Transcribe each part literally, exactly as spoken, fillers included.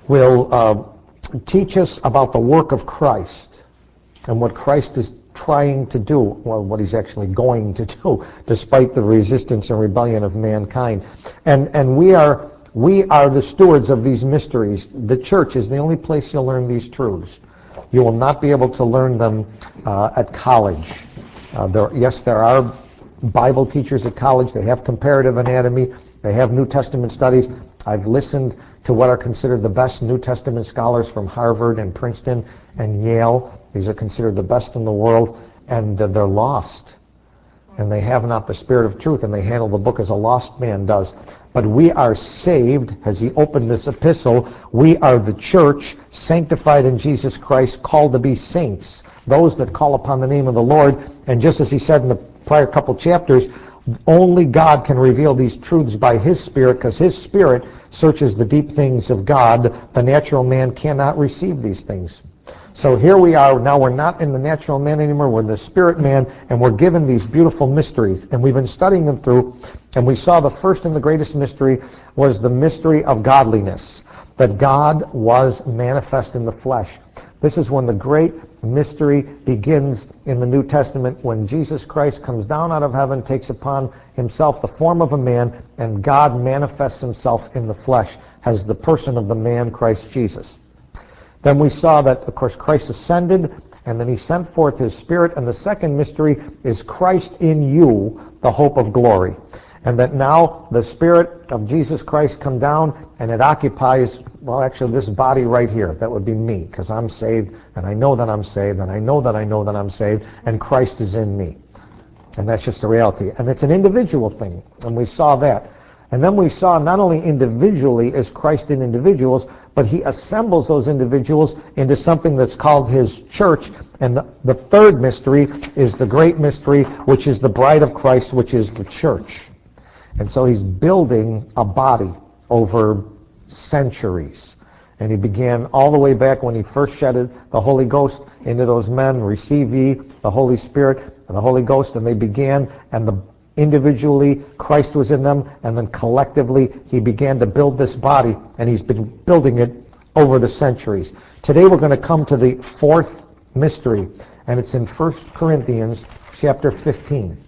will uh, teach us about the work of Christ and what Christ is trying to do, well, what he's actually going to do, despite the resistance and rebellion of mankind. And and we are we are the stewards of these mysteries. The church is the only place you'll learn these truths. You will not be able to learn them uh, at college. Uh, there, yes, there are Bible teachers at college. They have comparative anatomy. They have New Testament studies. I've listened to what are considered the best New Testament scholars from Harvard and Princeton and Yale. These are considered the best in the world, and uh, they're lost. And they have not the spirit of truth, and they handle the book as a lost man does. But we are saved, as he opened this epistle. We are the church, sanctified in Jesus Christ, called to be saints, those that call upon the name of the Lord. And just as he said in the prior couple chapters, only God can reveal these truths by his Spirit, because his Spirit searches the deep things of God. The natural man cannot receive these things. So here we are, now we're not in the natural man anymore, we're in the spirit man, and we're given these beautiful mysteries. And we've been studying them through, and we saw the first and the greatest mystery was the mystery of godliness, that God was manifest in the flesh. This is when the great mystery begins in the New Testament, when Jesus Christ comes down out of heaven, takes upon himself the form of a man, and God manifests himself in the flesh as the person of the man Christ Jesus. Then we saw that, of course, Christ ascended, and then he sent forth his Spirit. And the second mystery is Christ in you, the hope of glory. And that now the Spirit of Jesus Christ come down, and it occupies, well, actually this body right here. That would be me, because I'm saved, and I know that I'm saved, and I know that I know that I'm saved, and Christ is in me. And that's just the reality. And it's an individual thing, and we saw that. And then we saw not only individually is Christ in individuals, but he assembles those individuals into something that's called his church. And the, the third mystery is the great mystery, which is the bride of Christ, which is the church. And so he's building a body over centuries. And he began all the way back when he first shedded the Holy Ghost into those men, receive ye the Holy Spirit and the Holy Ghost, and they began, and the individually, Christ was in them, and then collectively, he began to build this body, and he's been building it over the centuries. Today we're going to come to the fourth mystery, and it's in First Corinthians chapter fifteen.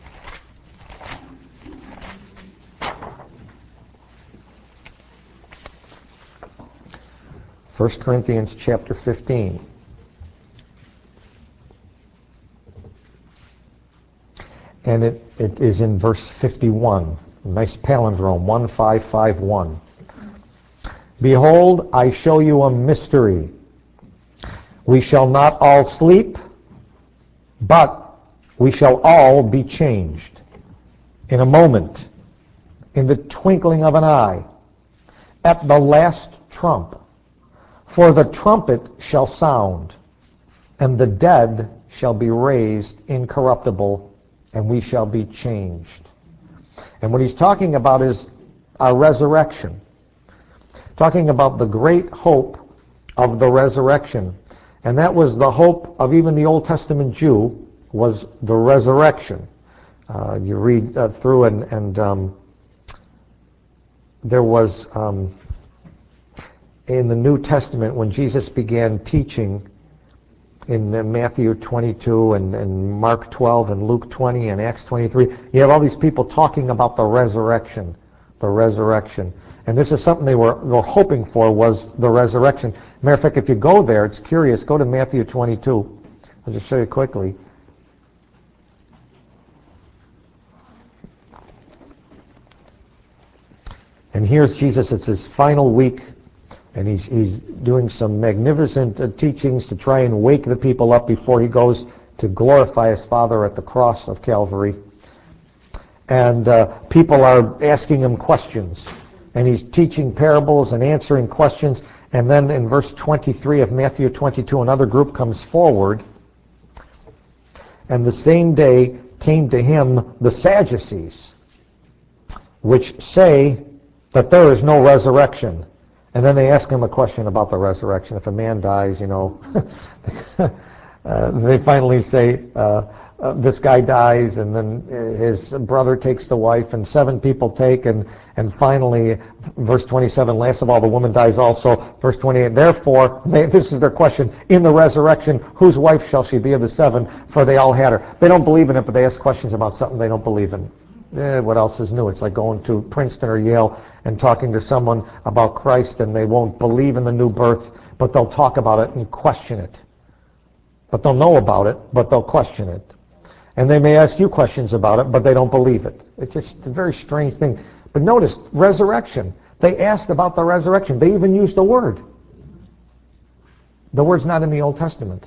First Corinthians chapter fifteen. And it, it is in verse fifty-one. Nice palindrome, one five five one. Behold, I show you a mystery. We shall not all sleep, but we shall all be changed. In a moment, in the twinkling of an eye, at the last trump. For the trumpet shall sound, and the dead shall be raised incorruptible, and we shall be changed. And what he's talking about is our resurrection. Talking about the great hope of the resurrection. And that was the hope of even the Old Testament Jew, was the resurrection. Uh, you read uh, through and, and um, there was, um, in the New Testament, when Jesus began teaching, in Matthew twenty-two and, and Mark twelve and Luke twenty and Acts twenty-three, you have all these people talking about the resurrection, the resurrection. And this is something they were, were hoping for, was the resurrection. Matter of fact, if you go there, it's curious, go to Matthew twenty-two. I'll just show you quickly. And here's Jesus, it's his final week. And he's, he's doing some magnificent uh, teachings to try and wake the people up before he goes to glorify his Father at the cross of Calvary. And uh, people are asking him questions. And he's teaching parables and answering questions. And then in verse twenty-three of Matthew twenty-two, another group comes forward. And the same day came to him the Sadducees, which say that there is no resurrection. And then they ask him a question about the resurrection. If a man dies, you know, uh, they finally say, uh, uh, this guy dies, and then his brother takes the wife, and seven people take, and, and finally, verse twenty-seven, last of all, the woman dies also. Verse twenty-eight, therefore, they, this is their question, in the resurrection, whose wife shall she be of the seven? For they all had her. They don't believe in it, but they ask questions about something they don't believe in. Eh, what else is new? It's like going to Princeton or Yale and talking to someone about Christ, and they won't believe in the new birth, but they'll talk about it and question it. But they'll know about it, but they'll question it. And they may ask you questions about it, but they don't believe it. It's just a very strange thing. But notice, resurrection. They asked about the resurrection. They even used the word. The word's not in the Old Testament.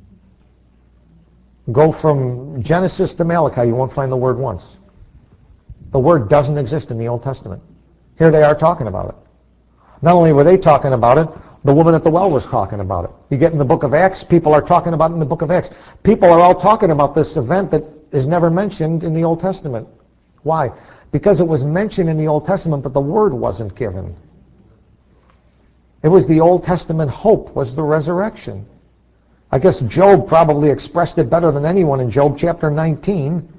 Go from Genesis to Malachi, you won't find the word once. The word doesn't exist in the Old Testament. Here they are talking about it. Not only were they talking about it, the woman at the well was talking about it. You get in the book of Acts, people are talking about it in the book of Acts. People are all talking about this event that is never mentioned in the Old Testament. Why? Because it was mentioned in the Old Testament, but the word wasn't given. It was the Old Testament hope, was the resurrection. I guess Job probably expressed it better than anyone in Job chapter nineteen.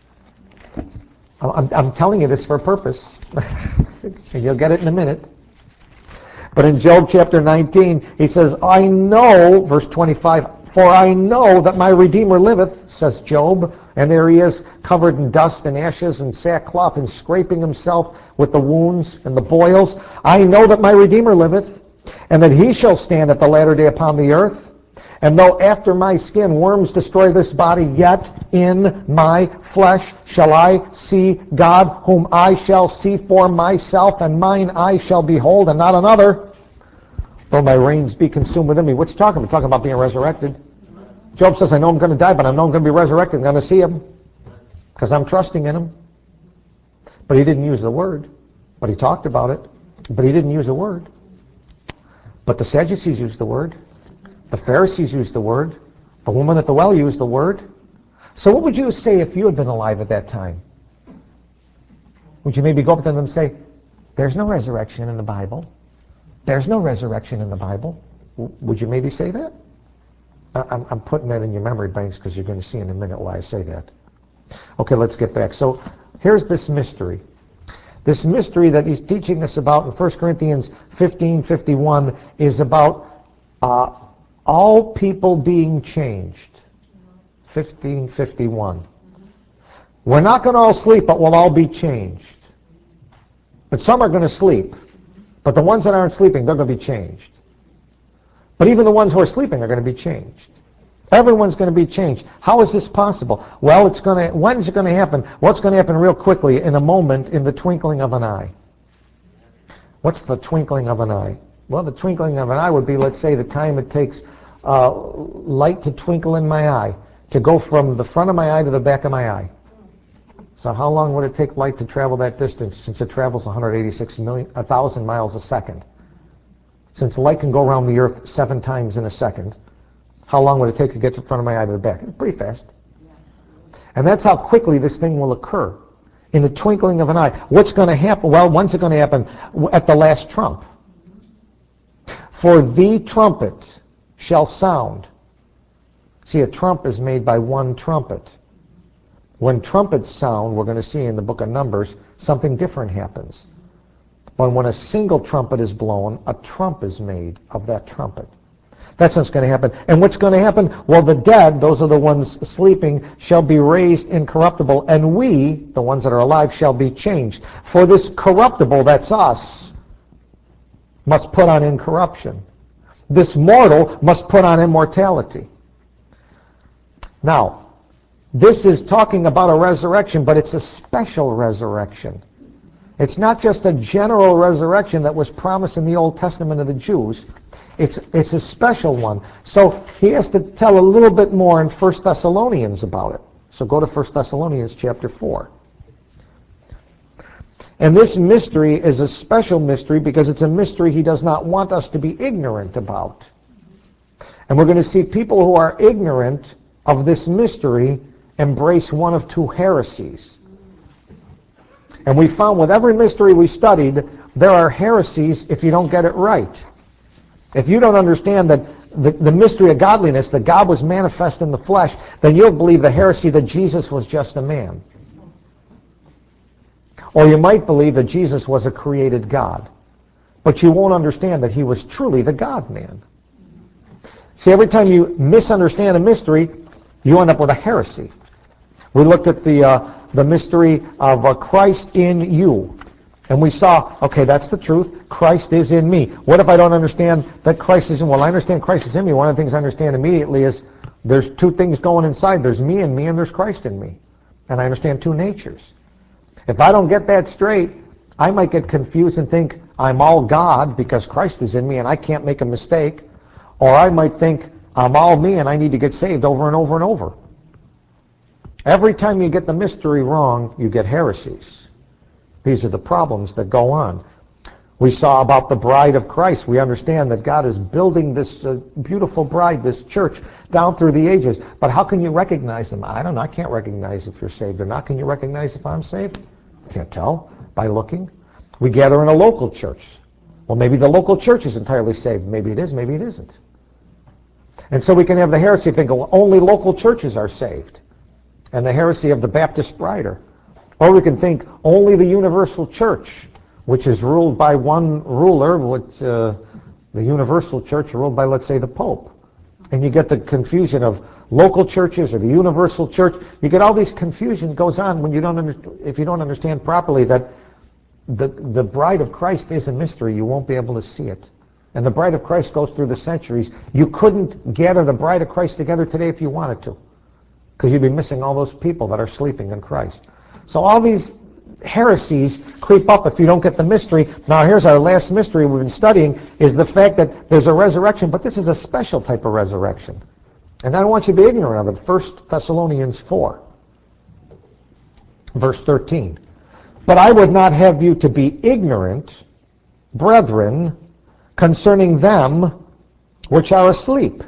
I'm, I'm telling you this for a purpose. And you'll get it in a minute. But in Job chapter nineteen, he says, I know, verse twenty-five, for I know that my Redeemer liveth, says Job. And there he is, covered in dust and ashes and sackcloth, and scraping himself with the wounds and the boils. I know that my Redeemer liveth, and that he shall stand at the latter day upon the earth. And though after my skin worms destroy this body, yet in my flesh shall I see God, whom I shall see for myself, and mine eye shall behold, and not another. Though my reins be consumed within me. What's he talking about? Talking about being resurrected. Job says, I know I'm going to die, but I know I'm going to be resurrected. I'm going to see him because I'm trusting in him. But he didn't use the word. But he talked about it. But he didn't use the word. But the Sadducees used the word. The Pharisees used the word. The woman at the well used the word. So what would you say if you had been alive at that time? Would you maybe go up to them and say, there's no resurrection in the Bible. There's no resurrection in the Bible. W- would you maybe say that? I- I'm, I'm putting that in your memory banks because you're going to see in a minute why I say that. Okay, let's get back. So here's this mystery. This mystery that he's teaching us about in First Corinthians fifteen fifty-one is about uh, all people being changed. fifteen fifty-one. We're not going to all sleep, but we'll all be changed. But some are going to sleep. But the ones that aren't sleeping, they're going to be changed. But even the ones who are sleeping are going to be changed. Everyone's going to be changed. How is this possible? Well, it's going to. When is it going to happen? Well, it's going to happen real quickly, in a moment, in the twinkling of an eye. What's the twinkling of an eye? Well, the twinkling of an eye would be, let's say, the time it takes uh, light to twinkle in my eye, to go from the front of my eye to the back of my eye. So how long would it take light to travel that distance, since it travels one hundred eighty-six million, one thousand miles a second? Since light can go around the earth seven times in a second, how long would it take to get to the front of my eye to the back? Pretty fast. And that's how quickly this thing will occur. In the twinkling of an eye. What's going to happen? Well, when's it going to happen? At the last trump. For the trumpet shall sound. See, a trump is made by one trumpet. When trumpets sound, we're going to see in the book of Numbers, something different happens. But when a single trumpet is blown, a trump is made of that trumpet. That's what's going to happen. And what's going to happen? Well, the dead, those are the ones sleeping, shall be raised incorruptible, and we, the ones that are alive, shall be changed. For this corruptible, that's us, must put on incorruption. This mortal must put on immortality. Now, this is talking about a resurrection, but it's a special resurrection. It's not just a general resurrection that was promised in the Old Testament of the Jews. It's, it's a special one. So he has to tell a little bit more in First Thessalonians about it. So go to First Thessalonians chapter four. And this mystery is a special mystery because it's a mystery he does not want us to be ignorant about. And we're going to see people who are ignorant of this mystery embrace one of two heresies. And we found with every mystery we studied, there are heresies if you don't get it right. If you don't understand that the, the mystery of godliness, that God was manifest in the flesh, then you'll believe the heresy that Jesus was just a man. Or you might believe that Jesus was a created God. But you won't understand that he was truly the God-man. See, every time you misunderstand a mystery, you end up with a heresy. We looked at the, uh, the mystery of uh, Christ in you. And we saw, okay, that's the truth. Christ is in me. What if I don't understand that Christ is in me? Well, I understand Christ is in me. One of the things I understand immediately is there's two things going inside. There's me in me and there's Christ in me. And I understand two natures. If I don't get that straight, I might get confused and think I'm all God because Christ is in me and I can't make a mistake. Or I might think I'm all me and I need to get saved over and over and over. Every time you get the mystery wrong, you get heresies. These are the problems that go on. We saw about the bride of Christ. We understand that God is building this uh, beautiful bride, this church, down through the ages. But how can you recognize them? I don't know. I can't recognize if you're saved or not. Can you recognize if I'm saved? Can't tell by looking. We gather in a local church. Well, maybe the local church is entirely saved. Maybe it is, maybe it isn't. And so we can have the heresy of thinking, well, only local churches are saved. And the heresy of the Baptist Brider. Or we can think only the universal church, which is ruled by one ruler, which uh, the universal church ruled by, let's say, the Pope. And you get the confusion of local churches or the universal church. You get all these confusion goes on when you don't under, if you don't understand properly that the the bride of Christ is a mystery. You won't be able to see it. And the bride of Christ goes through the centuries. You couldn't gather the bride of Christ together today if you wanted to, because you'd be missing all those people that are sleeping in Christ. So all these heresies creep up if you don't get the mystery. Now here's our last mystery we've been studying, is the fact that there's a resurrection, but this is a special type of resurrection. And I don't want you to be ignorant of it. First Thessalonians four, verse thirteen. But I would not have you to be ignorant, brethren, concerning them which are asleep,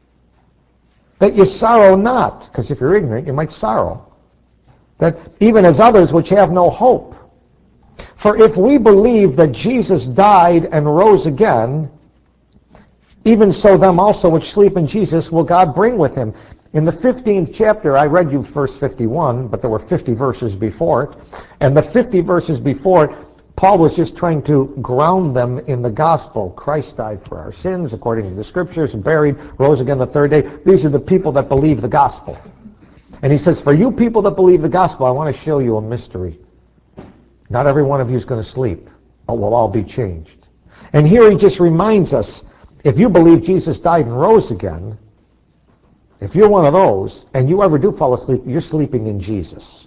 that you sorrow not, because if you're ignorant, you might sorrow. That even as others which have no hope. For if we believe that Jesus died and rose again, even so them also which sleep in Jesus will God bring with him. In the fifteenth chapter, I read you verse fifty-one, but there were fifty verses before it. And the fifty verses before it, Paul was just trying to ground them in the gospel. Christ died for our sins, according to the scriptures, buried, rose again the third day. These are the people that believe the gospel. And he says, for you people that believe the gospel, I want to show you a mystery. Not every one of you is going to sleep, but we'll all be changed. And here he just reminds us, if you believe Jesus died and rose again, if you're one of those, and you ever do fall asleep, you're sleeping in Jesus.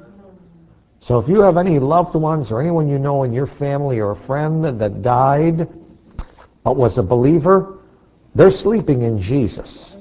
So if you have any loved ones or anyone you know in your family or a friend that died but was a believer, they're sleeping in Jesus.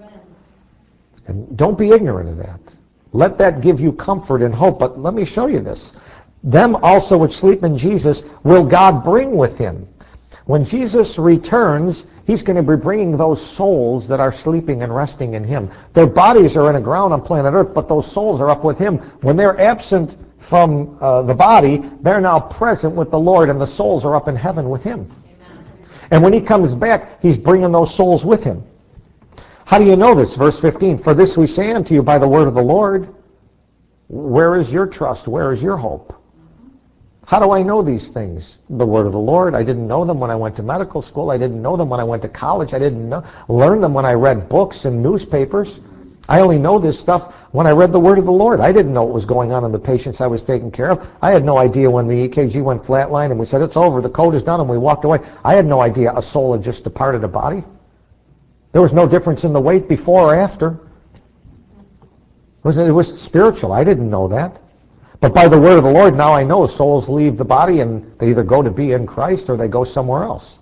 And don't be ignorant of that. Let that give you comfort and hope. But let me show you this. Them also which sleep in Jesus will God bring with him. When Jesus returns, he's going to be bringing those souls that are sleeping and resting in him. Their bodies are in the ground on planet Earth, but those souls are up with him. When they're absent from uh, the body, they're now present with the Lord, and the souls are up in heaven with him. Amen. And when he comes back, he's bringing those souls with him. How do you know this? Verse fifteen, for this we say unto you by the word of the Lord. Where is your trust? Where is your hope? How do I know these things? The word of the Lord. I didn't know them when I went to medical school. I didn't know them when I went to college. I didn't know, learn them when I read books and newspapers. I only know this stuff when I read the word of the Lord. I didn't know what was going on in the patients I was taking care of. I had no idea when the E K G went flatline and we said, it's over, the code is done, and we walked away. I had no idea a soul had just departed a body. There was no difference in the weight before or after. It was, it was spiritual. I didn't know that. But by the word of the Lord, now I know souls leave the body and they either go to be in Christ or they go somewhere else.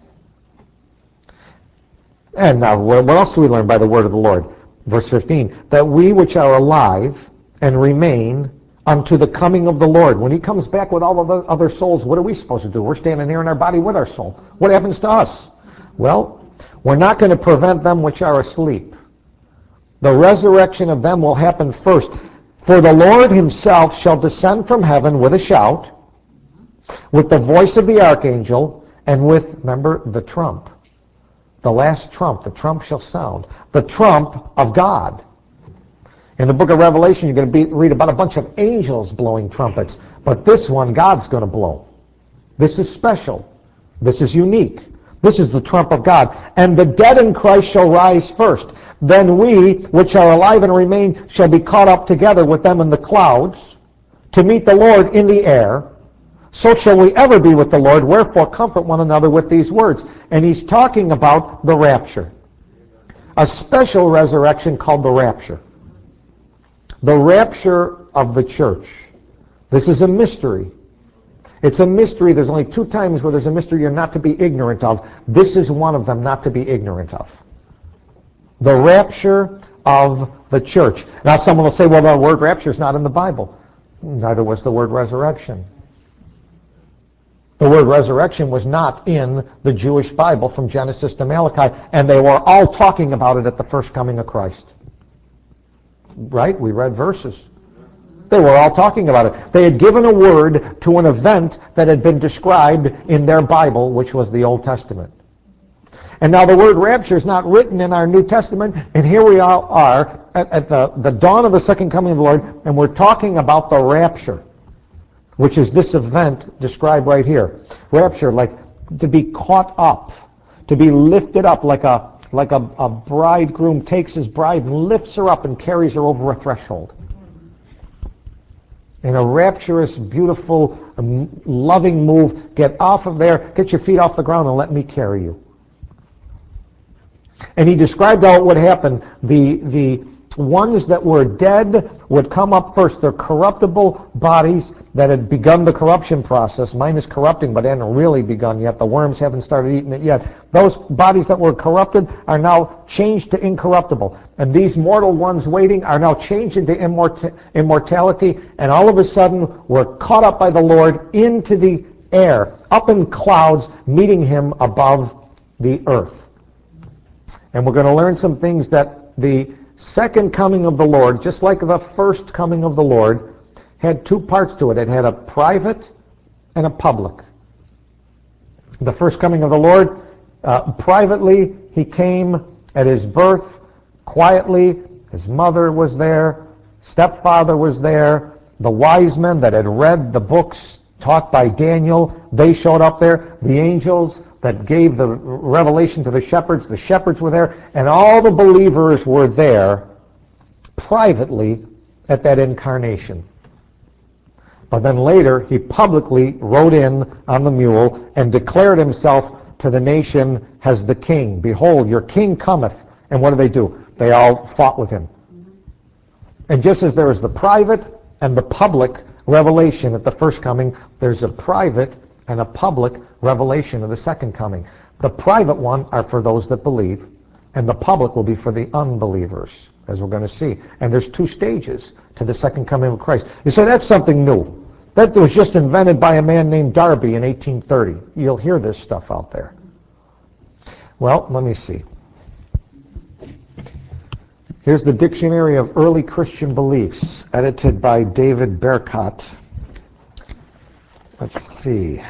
And now, what else do we learn by the word of the Lord? Verse fifteen, that we which are alive and remain unto the coming of the Lord. When he comes back with all of the other souls, what are we supposed to do? We're standing here in our body with our soul. What happens to us? Well, we're not going to prevent them which are asleep. The resurrection of them will happen first. For the Lord himself shall descend from heaven with a shout, with the voice of the archangel, and with, remember, the trump. The last trump, the trump shall sound. The trump of God. In the book of Revelation, you're going to be, read about a bunch of angels blowing trumpets. But this one, God's going to blow. This is special. This is unique. This is the trump of God. And the dead in Christ shall rise first. Then we, which are alive and remain, shall be caught up together with them in the clouds to meet the Lord in the air. So shall we ever be with the Lord. Wherefore comfort one another with these words. And he's talking about the rapture. A special resurrection called the rapture. The rapture of the church. This is a mystery. It's a mystery. There's only two times where there's a mystery you're not to be ignorant of. This is one of them not to be ignorant of. The rapture of the church. Now someone will say, well, the word rapture is not in the Bible. Neither was the word resurrection. The word resurrection was not in the Jewish Bible from Genesis to Malachi, and they were all talking about it at the first coming of Christ. Right? We read verses. They were all talking about it. They had given a word to an event that had been described in their Bible, which was the Old Testament. And now the word rapture is not written in our New Testament, and here we all are at, at the, the dawn of the second coming of the Lord, and we're talking about the rapture, which is this event described right here. Rapture, like to be caught up, to be lifted up, like a like a, a bridegroom takes his bride and lifts her up and carries her over a threshold. In a rapturous, beautiful, um, loving move, get off of there, get your feet off the ground and let me carry you. And he described how it would happen. The, the ones that were dead would come up first. Their corruptible bodies that had begun the corruption process. Mine is corrupting, but it hadn't really begun yet. The worms haven't started eating it yet. Those bodies that were corrupted are now changed to incorruptible. And these mortal ones waiting are now changed into immort- immortality. And all of a sudden, we're caught up by the Lord into the air, up in clouds, meeting him above the earth. And we're going to learn some things that the second coming of the Lord, just like the first coming of the Lord, had two parts to it. It had a private and a public. The first coming of the Lord, uh, privately, he came at his birth, quietly. His mother was there, stepfather was there, the wise men that had read the books taught by Daniel, they showed up there. The angels that gave the revelation to the shepherds, the shepherds were there, and all the believers were there privately at that incarnation. But then later, he publicly rode in on the mule and declared himself to the nation as the king. Behold, your king cometh. And what do they do? They all fought with him. And just as there is the private and the public revelation at the first coming, there's a private and a public revelation of the second coming. The private one are for those that believe, and the public will be for the unbelievers, as we're going to see. And there's two stages to the second coming of Christ. You say, that's something new. That was just invented by a man named Darby in eighteen thirty. You'll hear this stuff out there. Well, let me see. Here's the Dictionary of Early Christian Beliefs, edited by David Berkot. Let's see.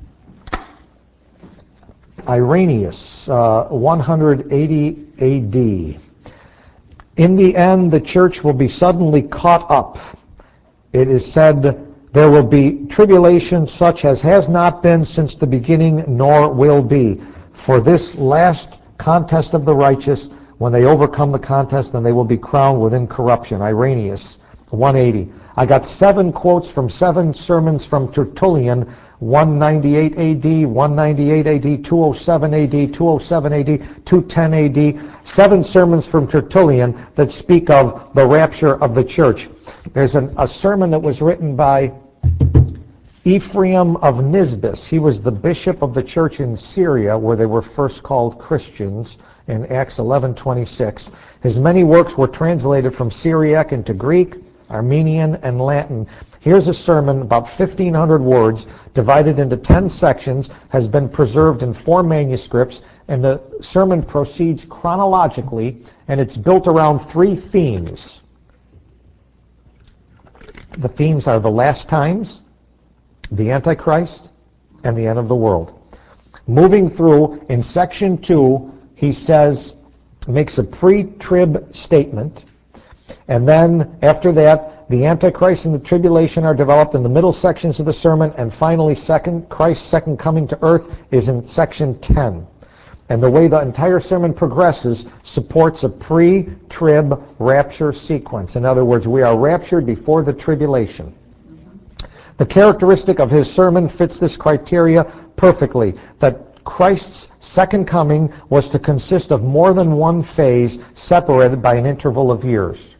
Irenaeus, uh, one eighty A D. In the end, the church will be suddenly caught up. It is said there will be tribulation such as has not been since the beginning, nor will be. For this last contest of the righteous, when they overcome the contest, then they will be crowned with incorruption. Irenaeus, one eighty. I got seven quotes from seven sermons from Tertullian, one ninety-eight A D, one ninety-eight A D, two oh seven A D, two oh seven A D, two ten A D. Seven sermons from Tertullian that speak of the rapture of the church. There's an, a sermon that was written by Ephraim of Nisbis. He was the bishop of the church in Syria, where they were first called Christians, in Acts eleven twenty-six. His many works were translated from Syriac into Greek, Armenian, and Latin. Here's a sermon, about fifteen hundred words, divided into ten sections, has been preserved in four manuscripts, and the sermon proceeds chronologically, and it's built around three themes. The themes are the last times, the Antichrist, and the end of the world. Moving through, in section two, he says, makes a pre-trib statement, and then after that, the Antichrist and the tribulation are developed in the middle sections of the sermon, and finally, second Christ's second coming to earth is in section ten. And the way the entire sermon progresses supports a pre-trib rapture sequence. In other words, we are raptured before the tribulation. The characteristic of his sermon fits this criteria perfectly, that Christ's second coming was to consist of more than one phase separated by an interval of years.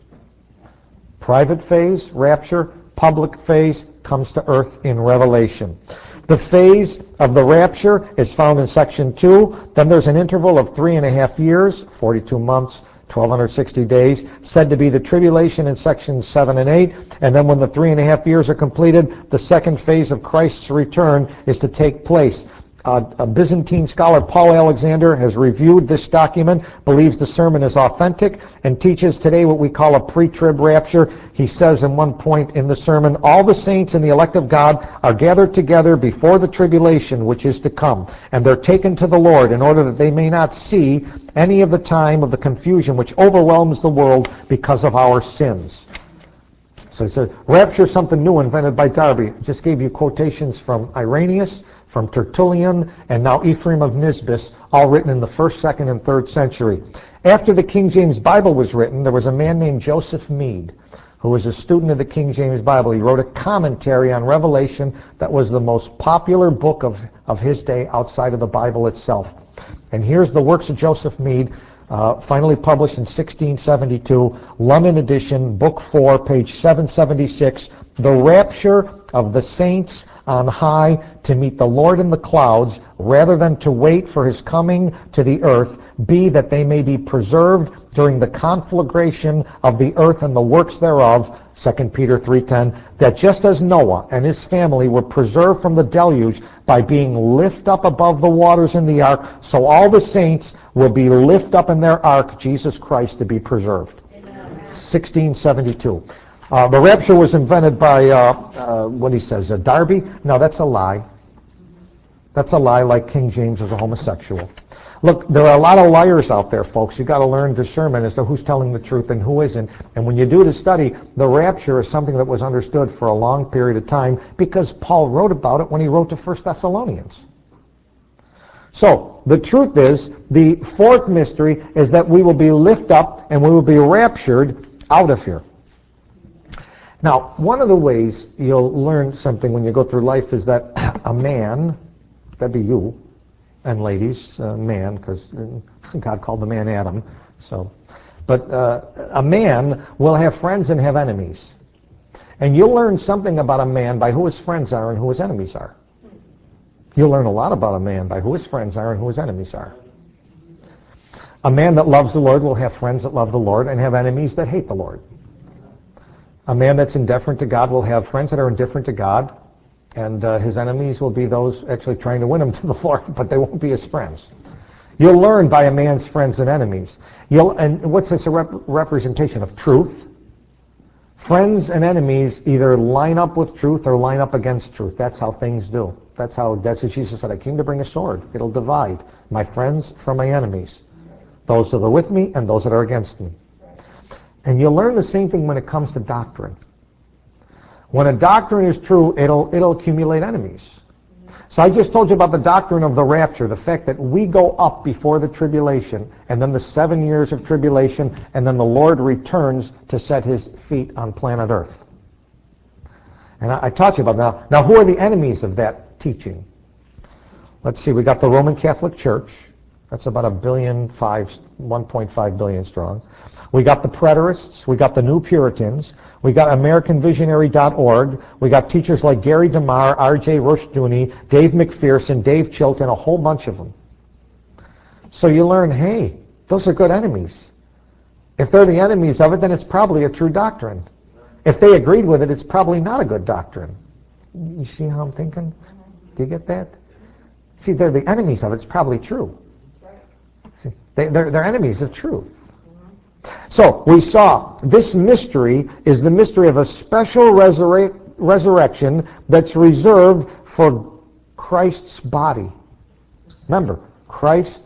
Private phase, rapture; public phase comes to earth in Revelation. The phase of the rapture is found in section two. Then there's an interval of three and a half years, forty-two months, twelve sixty days, said to be the tribulation in sections seven and eight. And then when the three and a half years are completed, the second phase of Christ's return is to take place. Uh, a Byzantine scholar, Paul Alexander, has reviewed this document, believes the sermon is authentic, and teaches today what we call a pre-trib rapture. He says in one point in the sermon, all the saints and the elect of God are gathered together before the tribulation which is to come, and they're taken to the Lord in order that they may not see any of the time of the confusion which overwhelms the world because of our sins. So he said, rapture is something new invented by Darby. Just gave you quotations from Irenaeus, from Tertullian, and now Ephraim of Nisbis, all written in the first, second, and third century. After the King James Bible was written, there was a man named Joseph Mead, who was a student of the King James Bible. He wrote a commentary on Revelation that was the most popular book of, of his day outside of the Bible itself. And here's the works of Joseph Mead, uh, finally published in sixteen seventy-two, London edition, book four, page seven seventy-six, The Rapture of the Saints on high to meet the Lord in the clouds, rather than to wait for his coming to the earth, be that they may be preserved during the conflagration of the earth and the works thereof, Second Peter three ten, that just as Noah and his family were preserved from the deluge by being lifted up above the waters in the ark, so all the saints will be lifted up in their ark, Jesus Christ, to be preserved. Amen. sixteen seventy-two. Uh, the rapture was invented by, uh, uh, what he says, uh, Darby. No, that's a lie. That's a lie, like King James was a homosexual. Look, there are a lot of liars out there, folks. You've got to learn discernment as to who's telling the truth and who isn't. And when you do the study, the rapture is something that was understood for a long period of time because Paul wrote about it when he wrote to First Thessalonians. So, the truth is, the fourth mystery is that we will be lifted up and we will be raptured out of here. Now, one of the ways you'll learn something when you go through life is that a man, that'd be you, and ladies, uh, man, because God called the man Adam, so, but uh, a man will have friends and have enemies. And you'll learn something about a man by who his friends are and who his enemies are. You'll learn a lot about a man by who his friends are and who his enemies are. A man that loves the Lord will have friends that love the Lord and have enemies that hate the Lord. A man that's indifferent to God will have friends that are indifferent to God, and uh, his enemies will be those actually trying to win him to the Lord, but they won't be his friends. You'll learn by a man's friends and enemies. You'll, and what's this, a rep- representation of truth? Friends and enemies either line up with truth or line up against truth. That's how things do. That's how, that's what Jesus said, I came to bring a sword. It'll divide my friends from my enemies. Those that are with me and those that are against me. And you'll learn the same thing when it comes to doctrine. When a doctrine is true, it'll it'll accumulate enemies. So I just told you about the doctrine of the rapture, the fact that we go up before the tribulation, and then the seven years of tribulation, and then the Lord returns to set his feet on planet Earth. And I, I taught you about that. Now, who are the enemies of that teaching? Let's see, we got the Roman Catholic Church. That's about a billion five, one point five billion strong. We got the preterists. We got the New Puritans. We got American Visionary dot org. We got teachers like Gary DeMar, R J Rushdoony, Dave McPherson, Dave Chilton, a whole bunch of them. So you learn, hey, those are good enemies. If they're the enemies of it, then it's probably a true doctrine. If they agreed with it, it's probably not a good doctrine. You see how I'm thinking? Do you get that? See, they're the enemies of it. It's probably true. See, they, they're, they're enemies of truth. So we saw this mystery is the mystery of a special resurre- resurrection that's reserved for Christ's body. Remember, Christ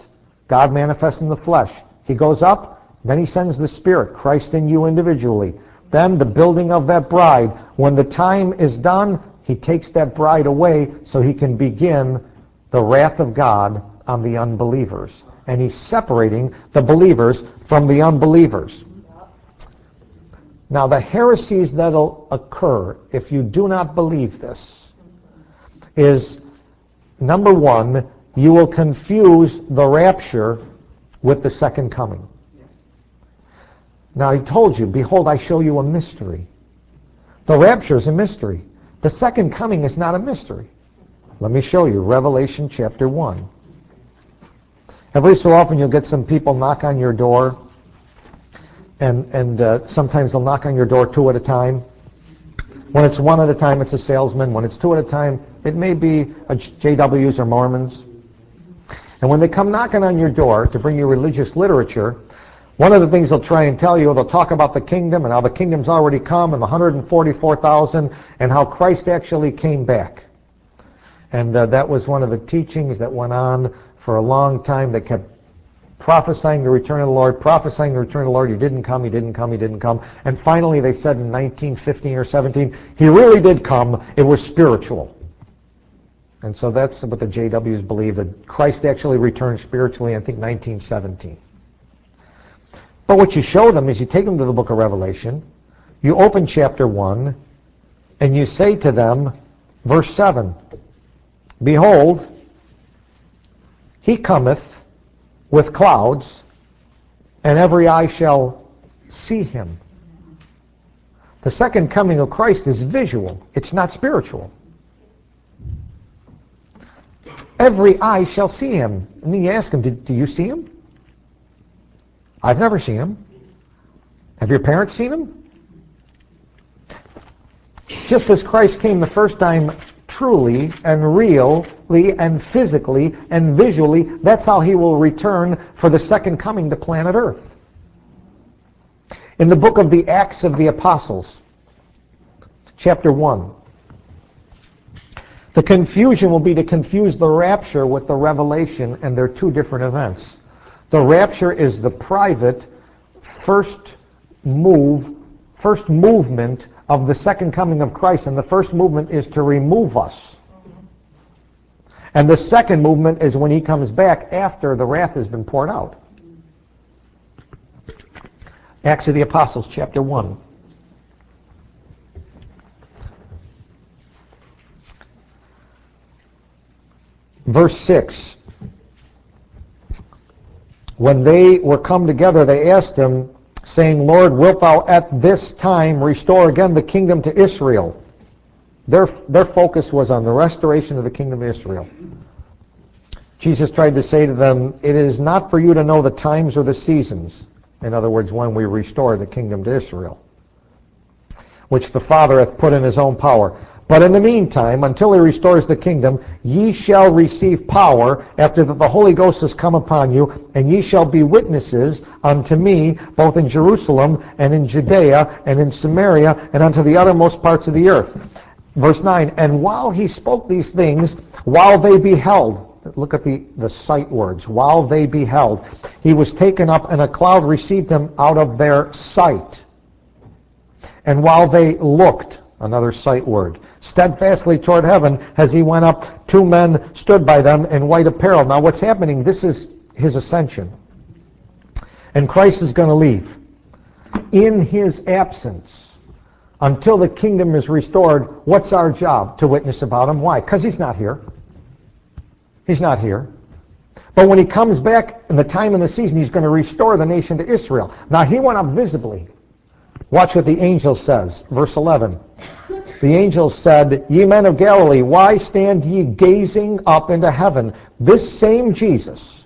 God manifests in the flesh. He goes up, then he sends the Spirit, Christ in you individually. Then the building of that bride. When the time is done, he takes that bride away so he can begin the wrath of God on the unbelievers. And he's separating the believers from the unbelievers. Now, the heresies that'll occur if you do not believe this is, number one, you will confuse the rapture with the second coming. Now, he told you, behold, I show you a mystery. The rapture is a mystery. The second coming is not a mystery. Let me show you. Revelation chapter one. Every so often you'll get some people knock on your door, and, and uh, sometimes they'll knock on your door two at a time. When it's one at a time, it's a salesman. When it's two at a time, it may be a J Ws or Mormons. And when they come knocking on your door to bring you religious literature, one of the things they'll try and tell you, they'll talk about the kingdom and how the kingdom's already come and the one hundred forty-four thousand and how Christ actually came back. And uh, that was one of the teachings that went on for a long time. They kept prophesying the return of the Lord, prophesying the return of the Lord. He didn't come, he didn't come, he didn't come. And finally they said in nineteen fifteen or seventeen, he really did come. It was spiritual. And so that's what the J Ws believe, that Christ actually returned spiritually, I think nineteen seventeen. But what you show them is you take them to the book of Revelation, you open chapter one, and you say to them, verse seven, behold, he cometh with clouds, and every eye shall see him. The second coming of Christ is visual. It's not spiritual. Every eye shall see him. And then you ask him, do, do you see him? I've never seen him. Have your parents seen him? Just as Christ came the first time truly and really and physically and visually, that's how he will return for the second coming to planet Earth. In the book of the Acts of the Apostles, chapter one, the confusion will be to confuse the rapture with the revelation, and they're two different events. The rapture is the private first move, first movement of the second coming of Christ, and the first movement is to remove us. And the second movement is when he comes back after the wrath has been poured out. Acts of the Apostles, chapter one. Verse six. When they were come together, they asked him, saying, Lord, wilt thou at this time restore again the kingdom to Israel? Their, their focus was on the restoration of the kingdom of Israel. Jesus tried to say to them, it is not for you to know the times or the seasons. In other words, when we restore the kingdom to Israel, which the Father hath put in his own power. But in the meantime, until he restores the kingdom, ye shall receive power after that the Holy Ghost has come upon you, and ye shall be witnesses unto me, both in Jerusalem and in Judea and in Samaria and unto the uttermost parts of the earth. Verse nine, and while he spoke these things, while they beheld, look at the, the sight words, while they beheld, he was taken up, and a cloud received him out of their sight. And while they looked, another sight word, steadfastly toward heaven, as he went up, two men stood by them in white apparel. Now what's happening, this is his ascension. And Christ is going to leave. In his absence, until the kingdom is restored, what's our job? To witness about him. Why? Because he's not here. He's not here. But when he comes back in the time and the season, he's going to restore the nation to Israel. Now he went up visibly. Watch what the angel says. Verse eleven. The angel said, ye men of Galilee, why stand ye gazing up into heaven? This same Jesus,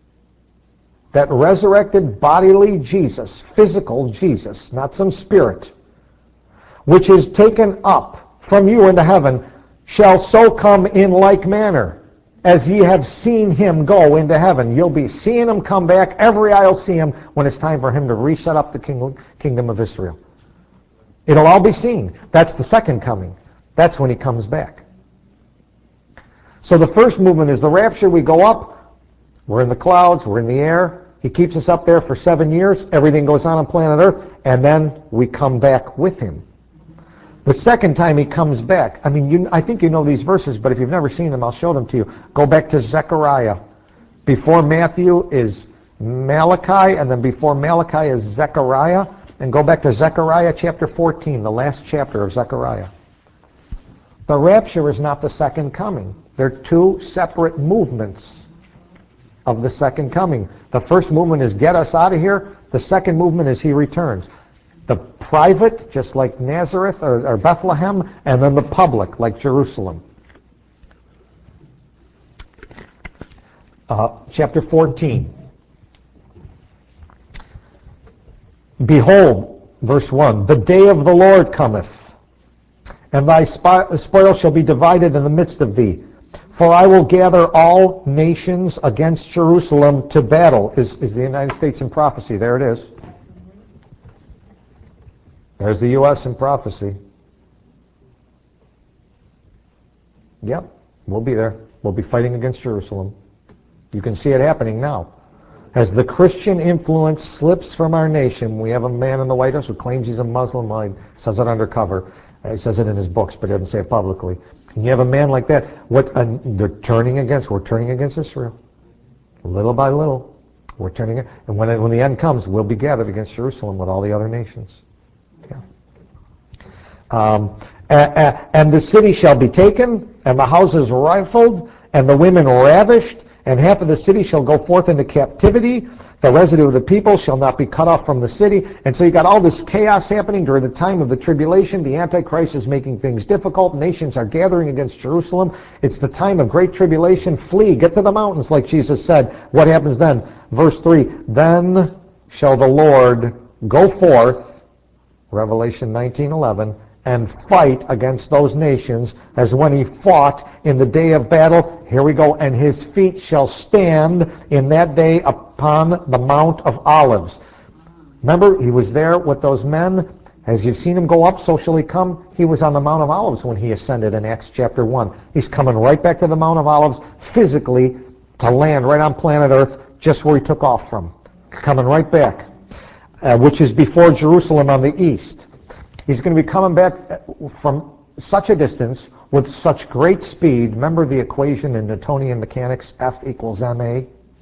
that resurrected bodily Jesus, physical Jesus, not some spirit, which is taken up from you into heaven, shall so come in like manner as ye have seen him go into heaven. You'll be seeing him come back. Every eye will see him when it's time for him to reset up the king, kingdom of Israel. It'll all be seen. That's the second coming. That's when he comes back. So the first movement is the rapture. We go up. We're in the clouds, we're in the air. He keeps us up there for seven years. Everything goes on on planet Earth, and then we come back with him. The second time he comes back, I mean, you, I think you know these verses, but if you've never seen them, I'll show them to you. Go back to Zechariah. Before Matthew is Malachi, and then before Malachi is Zechariah. And go back to Zechariah chapter fourteen, the last chapter of Zechariah. The rapture is not the second coming. They're two separate movements of the second coming. The first movement is get us out of here. The second movement is he returns. The private, just like Nazareth or, or Bethlehem, and then the public, like Jerusalem. Uh, chapter fourteen. Behold, verse one, the day of the Lord cometh, and thy spoil shall be divided in the midst of thee. For I will gather all nations against Jerusalem to battle. Is, is the United States in prophecy? There it is. There's the U S in prophecy. Yep, we'll be there. We'll be fighting against Jerusalem. You can see it happening now. As the Christian influence slips from our nation, we have a man in the White House who claims he's a Muslim. Well, he says it undercover. He says it in his books, but he doesn't say it publicly. And you have a man like that. What uh, they're turning against? We're turning against Israel, little by little. We're turning it, and when it, when the end comes, we'll be gathered against Jerusalem with all the other nations. Yeah. Um, a, a, and the city shall be taken, and the houses rifled, and the women ravished, and half of the city shall go forth into captivity. The residue of the people shall not be cut off from the city. And so you got all this chaos happening during the time of the tribulation. The Antichrist is making things difficult. Nations are gathering against Jerusalem. It's the time of great tribulation. Flee, get to the mountains, like Jesus said. What happens then? Verse three, then shall the Lord go forth, Revelation nineteen eleven, and fight against those nations as when he fought in the day of battle. Here we go. And his feet shall stand in that day upon the Mount of Olives. Remember, he was there with those men. As you've seen him go up, so shall he come. He was on the Mount of Olives when he ascended in Acts chapter one. He's coming right back to the Mount of Olives physically to land right on planet Earth, just where he took off from. Coming right back, uh, which is before Jerusalem on the east. He's going to be coming back from such a distance with such great speed. Remember the equation in Newtonian mechanics, F equals ma?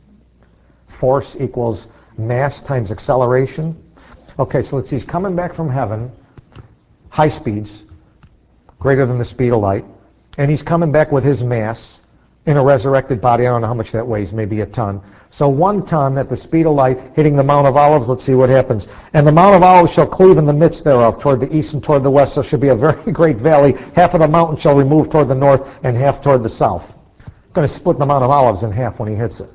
Force equals mass times acceleration. Okay, so let's see. He's coming back from heaven, high speeds, greater than the speed of light, and he's coming back with his mass in a resurrected body. I don't know how much that weighs, maybe a ton. So one ton at the speed of light hitting the Mount of Olives. Let's see what happens. And the Mount of Olives shall cleave in the midst thereof toward the east and toward the west. So there shall be a very great valley. Half of the mountain shall remove toward the north and half toward the south. Going to split the Mount of Olives in half when he hits it.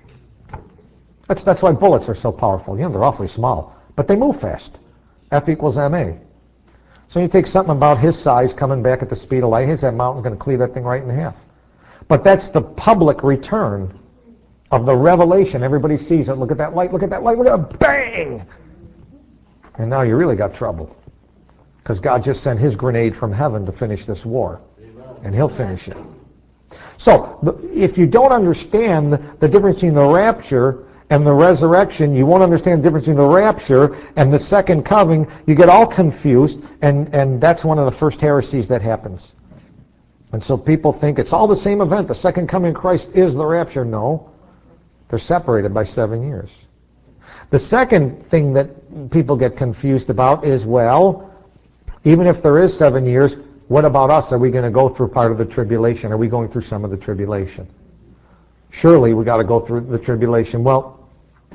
That's, that's why bullets are so powerful. You know, they're awfully small, but they move fast. F equals ma. So you take something about his size coming back at the speed of light. Here's that mountain going to cleave that thing right in half. But that's the public return of the revelation. Everybody sees it. Look at that light. Look at that light. Look at that. Bang! And now you really got trouble. Because God just sent his grenade from heaven to finish this war. And he'll finish it. So the, if you don't understand the difference between the rapture and the resurrection, you won't understand the difference between the rapture and the second coming. You get all confused. And, and that's one of the first heresies that happens. And so people think it's all the same event. The second coming of Christ is the rapture. No. They're separated by seven years. The second thing that people get confused about is, well, even if there is seven years, what about us? Are we going to go through part of the tribulation? Are we going through some of the tribulation? Surely we got to go through the tribulation. Well,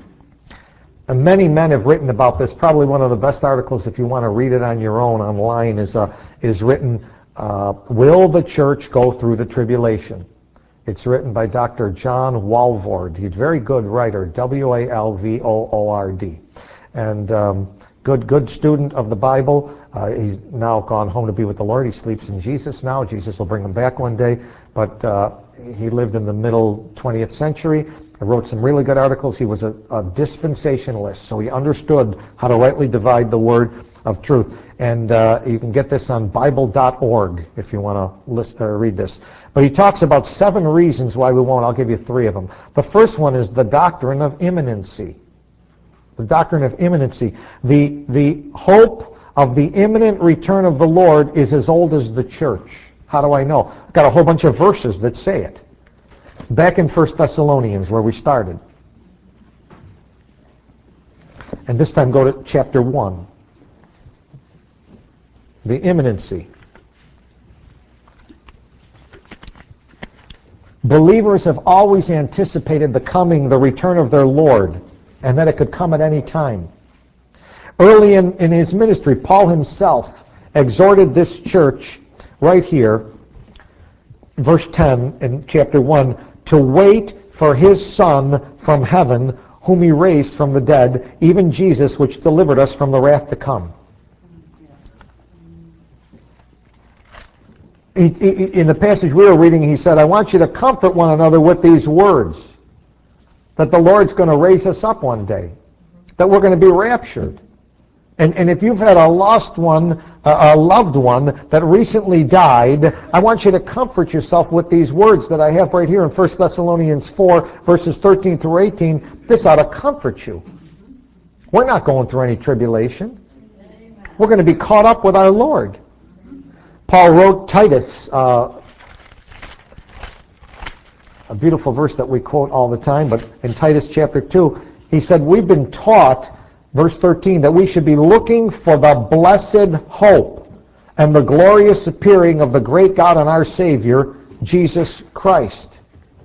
and many men have written about this. Probably one of the best articles, if you want to read it on your own online, is uh, is written, uh, Will the Church Go Through the Tribulation? It's written by Doctor John Walvoord. He's a very good writer, W A L V O O R D. And um, good good student of the Bible. Uh, he's now gone home to be with the Lord. He sleeps in Jesus now. Jesus will bring him back one day. But uh, he lived in the middle twentieth century. He wrote some really good articles. He was a, a dispensationalist, so he understood how to rightly divide the word. of truth. And uh, you can get this on Bible dot org if you want to list, uh, read this. But he talks about seven reasons why we won't. I'll give you three of them. The first one is the doctrine of imminency. The doctrine of imminency. The, the hope of the imminent return of the Lord is as old as the church. How do I know? I've got a whole bunch of verses that say it. Back in First Thessalonians, where we started. And this time go to chapter one. The imminency. Believers have always anticipated the coming, the return of their Lord, and that it could come at any time. Early in, in his ministry, Paul himself exhorted this church right here, verse ten in chapter one, to wait for his Son from heaven, whom he raised from the dead, even Jesus, which delivered us from the wrath to come. He, he, in the passage we were reading, he said, I want you to comfort one another with these words, that the Lord's going to raise us up one day, that we're going to be raptured. And, and if you've had a lost one, a, a loved one that recently died, I want you to comfort yourself with these words that I have right here in First Thessalonians four, verses thirteen through eighteen. This ought to comfort you. We're not going through any tribulation. We're going to be caught up with our Lord. Paul wrote Titus, uh, a beautiful verse that we quote all the time, but in Titus chapter two, he said, we've been taught, verse thirteen, that we should be looking for the blessed hope and the glorious appearing of the great God and our Savior, Jesus Christ.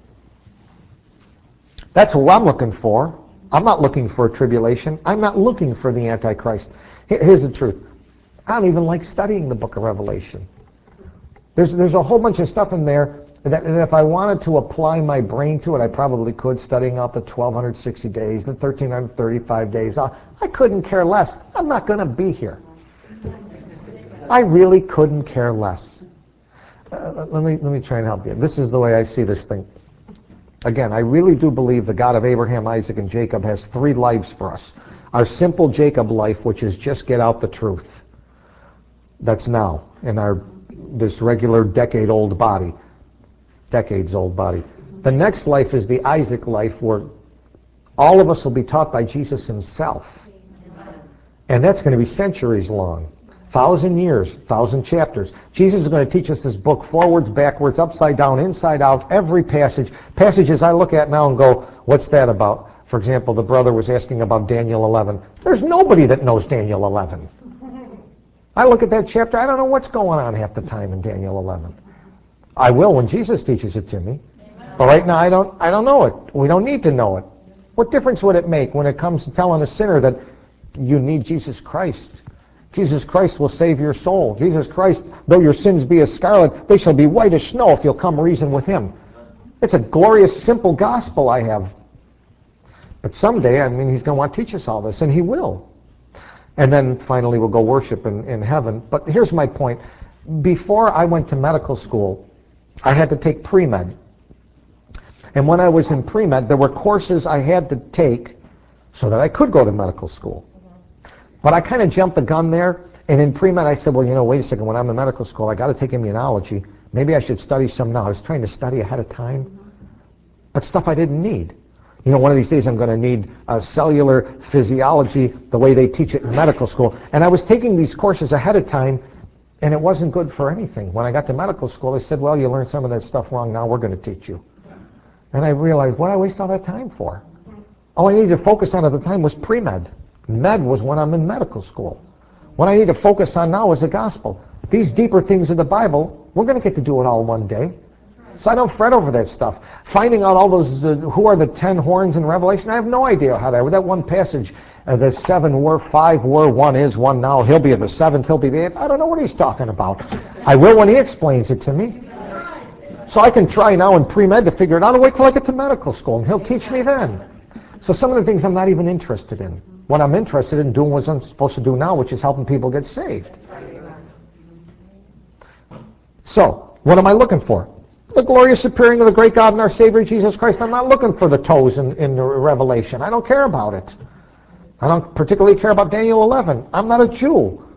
That's who I'm looking for. I'm not looking for a tribulation. I'm not looking for the Antichrist. Here's the truth. I don't even like studying the book of Revelation. There's, there's a whole bunch of stuff in there that, that if I wanted to apply my brain to it, I probably could, studying out the twelve sixty days, the one thousand three hundred thirty-five days. I, I couldn't care less. I'm not going to be here. I really couldn't care less. Uh, let me, let me try and help you. This is the way I see this thing. Again, I really do believe the God of Abraham, Isaac, and Jacob has three lives for us. Our simple Jacob life, which is just get out the truth. That's now in our this regular decade-old body. Decades-old body. The next life is the Isaac life, where all of us will be taught by Jesus himself. And that's going to be centuries long. Thousand years, thousand chapters. Jesus is going to teach us this book forwards, backwards, upside down, inside out, every passage. Passages I look at now and go, what's that about? For example, the brother was asking about Daniel eleven. There's nobody that knows Daniel eleven. I look at that chapter, I don't know what's going on half the time in Daniel eleven. I will when Jesus teaches it to me. Amen. But right now I don't I don't know it. We don't need to know it. What difference would it make when it comes to telling a sinner that you need Jesus Christ? Jesus Christ will save your soul. Jesus Christ, though your sins be as scarlet, they shall be white as snow if you'll come reason with him. It's a glorious, simple gospel I have. But someday, I mean, he's going to want to teach us all this, and he will. And then finally we'll go worship in, in heaven. But here's my point. Before I went to medical school, I had to take pre-med. And when I was in pre-med, there were courses I had to take so that I could go to medical school. But I kind of jumped the gun there, and in pre-med I said, well, you know, wait a second, when I'm in medical school, I got to take immunology. Maybe I should study some now. I was trying to study ahead of time, but stuff I didn't need. You know, one of these days I'm going to need uh, cellular physiology, the way they teach it in medical school. And I was taking these courses ahead of time, and it wasn't good for anything. When I got to medical school, they said, well, you learned some of that stuff wrong, now we're going to teach you. And I realized, what did I waste all that time for? All I needed to focus on at the time was pre-med. Med was when I'm in medical school. What I need to focus on now is the gospel. These deeper things of the Bible, we're going to get to do it all one day. So I don't fret over that stuff. Finding out all those, uh, who are the ten horns in Revelation, I have no idea how that, with that one passage, uh, the seven were, five were, one is, one now, he'll be the seventh, he'll be the eighth. I don't know what he's talking about. I will when he explains it to me. So I can try now in pre-med to figure it out, and wait till I get to medical school, and he'll teach me then. So some of the things I'm not even interested in. What I'm interested in doing what I'm supposed to do now, which is helping people get saved. So, what am I looking for? The glorious appearing of the great God and our Savior Jesus Christ. I'm not looking for the toes in, in the Revelation. I don't care about it. I don't particularly care about Daniel eleven. I'm not a Jew.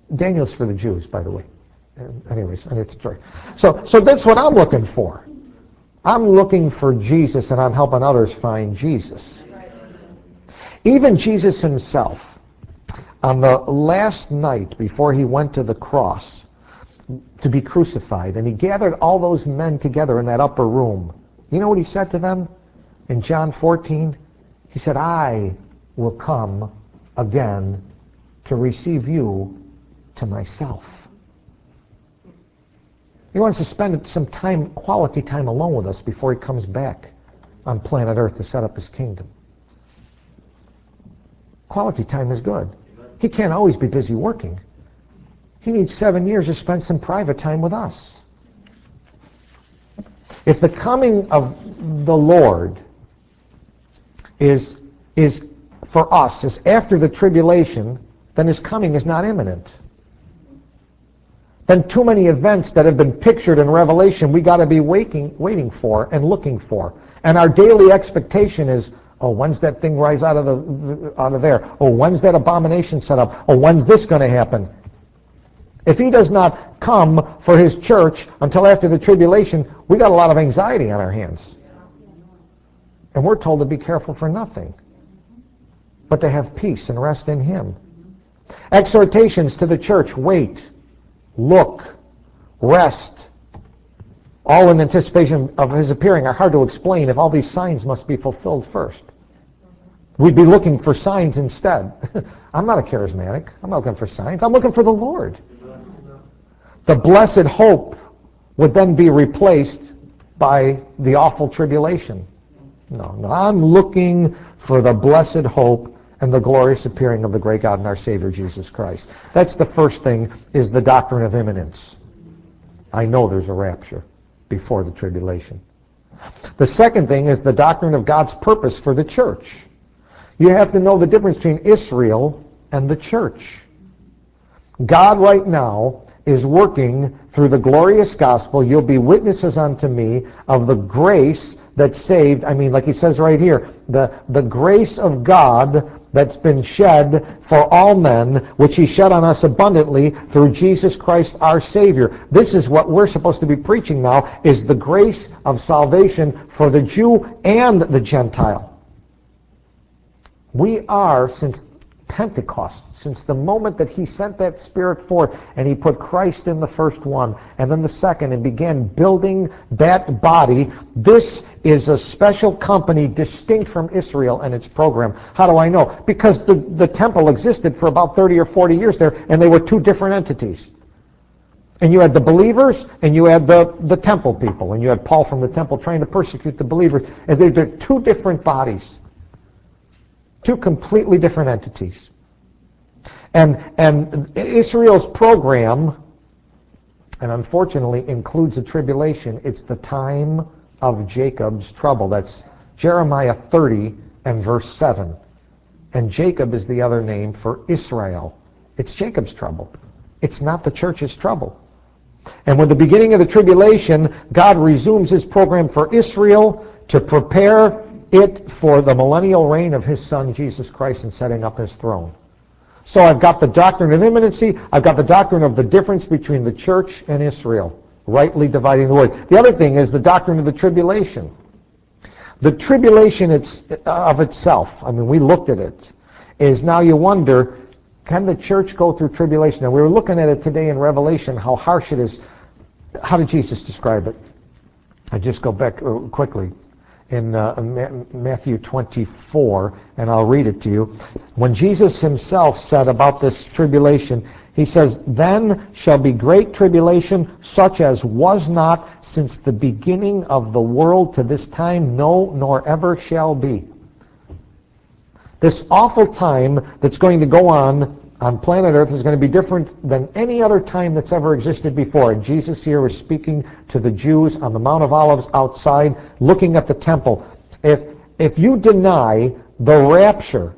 Daniel's for the Jews, by the way. Anyways, I need to try. So, so that's what I'm looking for. I'm looking for Jesus, and I'm helping others find Jesus. Even Jesus himself, on the last night before he went to the cross to be crucified, and he gathered all those men together in that upper room, you know what he said to them? In John fourteen, he said, I will come again to receive you to myself. He wants to spend some time, quality time alone with us before he comes back on planet Earth to set up his kingdom. Quality time is good. He can't always be busy working. He needs seven years to spend some private time with us. If the coming of the Lord is, is for us, is after the tribulation, then his coming is not imminent. Then too many events that have been pictured in Revelation we got to be waiting, waiting for and looking for. And our daily expectation is, oh, when's that thing rise out of the out of there? Oh, when's that abomination set up? Oh, when's this going to happen? If he does not come for his church until after the tribulation, we got a lot of anxiety on our hands. And we're told to be careful for nothing, but to have peace and rest in him. Exhortations to the church, wait, look, rest, all in anticipation of his appearing, are hard to explain if all these signs must be fulfilled first. We'd be looking for signs instead. I'm not a charismatic. I'm not looking for signs. I'm looking for the Lord. The blessed hope would then be replaced by the awful tribulation. No, no, I'm looking for the blessed hope and the glorious appearing of the great God and our Savior, Jesus Christ. That's the first thing, is the doctrine of imminence. I know there's a rapture before the tribulation. The second thing is the doctrine of God's purpose for the church. You have to know the difference between Israel and the church. God right now is working through the glorious gospel. You'll be witnesses unto me of the grace that saved. I mean, like he says right here, the, the grace of God that's been shed for all men, which he shed on us abundantly through Jesus Christ our Savior. This is what we're supposed to be preaching now, is the grace of salvation for the Jew and the Gentile. We are, since Pentecost, since the moment that he sent that Spirit forth and he put Christ in the first one and then the second and began building that body, this is a special company distinct from Israel and its program. How do I know? Because the, the temple existed for about thirty or forty years there, and they were two different entities. And you had the believers and you had the, the temple people, and you had Paul from the temple trying to persecute the believers. And they're, they're two different bodies. Two completely different entities. And, and Israel's program, and unfortunately includes a tribulation. It's the time of Jacob's trouble. That's Jeremiah thirty and verse seven. And Jacob is the other name for Israel. It's Jacob's trouble. It's not the church's trouble. And with the beginning of the tribulation, God resumes his program for Israel to prepare it for the millennial reign of his Son, Jesus Christ, and setting up his throne. So I've got the doctrine of imminency. I've got the doctrine of the difference between the church and Israel, rightly dividing the word. The other thing is the doctrine of the tribulation. The tribulation it's, of itself, I mean, we looked at it, is now you wonder, can the church go through tribulation? And we were looking at it today in Revelation, how harsh it is. How did Jesus describe it? I just go back quickly. In uh, Matthew twenty-four, and I'll read it to you. When Jesus himself said about this tribulation, he says, "Then shall be great tribulation, such as was not since the beginning of the world to this time, no, nor ever shall be." This awful time that's going to go on on planet Earth is going to be different than any other time that's ever existed before. And Jesus here is speaking to the Jews on the Mount of Olives outside, looking at the temple. If, if you deny the rapture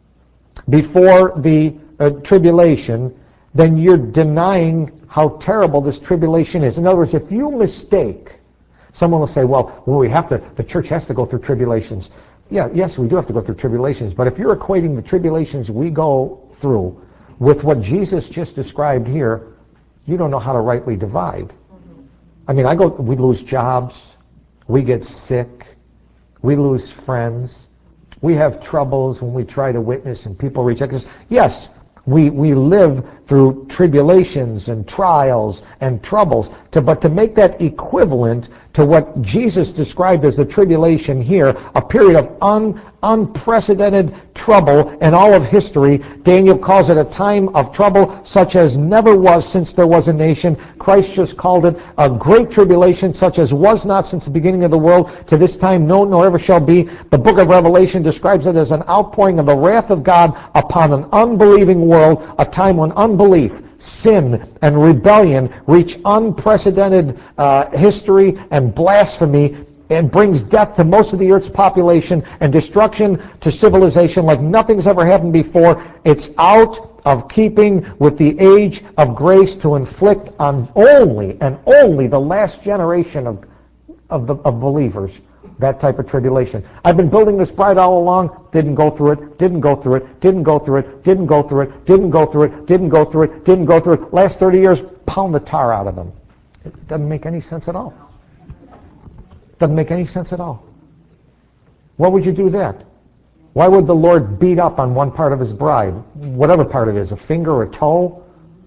before the uh, tribulation, then you're denying how terrible this tribulation is. In other words, if you mistake, someone will say, well, well we have to, the church has to go through tribulations. Yeah, yes, we do have to go through tribulations, but if you're equating the tribulations we go through with what Jesus just described here, you don't know how to rightly divide. I mean, I go. We lose jobs. We get sick. We lose friends. We have troubles when we try to witness and people reject us. Yes, we, we live through tribulations and trials and troubles. To, but to make that equivalent to what Jesus described as the tribulation here, a period of un, unprecedented trouble in all of history, Daniel calls it a time of trouble such as never was since there was a nation. Christ just called it a great tribulation such as was not since the beginning of the world to this time, no, nor ever shall be. The book of Revelation describes it as an outpouring of the wrath of God upon an unbelieving world, a time when unbelief, sin, and rebellion reach unprecedented uh, history and blasphemy, and brings death to most of the earth's population and destruction to civilization like nothing's ever happened before. It's out of keeping with the age of grace to inflict on only and only the last generation of, of, the, of believers that type of tribulation. I've been building this bride all along, didn't go through it, didn't go through it, didn't go through it, didn't go through it, didn't go through it, didn't go through it, didn't go through it. Last thirty years, pound the tar out of them. It doesn't make any sense at all. Doesn't make any sense at all. Why would you do that? Why would the Lord beat up on one part of his bride, whatever part it is, a finger or a toe?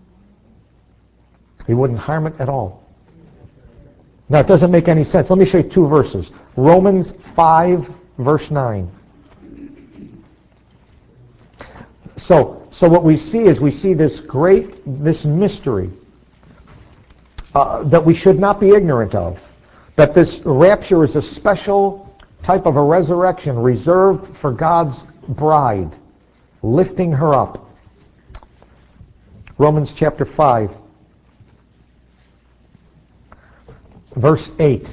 He wouldn't harm it at all. Now, it doesn't make any sense. Let me show you two verses. Romans five, verse nine. So, so what we see is we see this great, this mystery uh, that we should not be ignorant of. That this rapture is a special type of a resurrection reserved for God's bride, lifting her up. Romans chapter five, verse eight.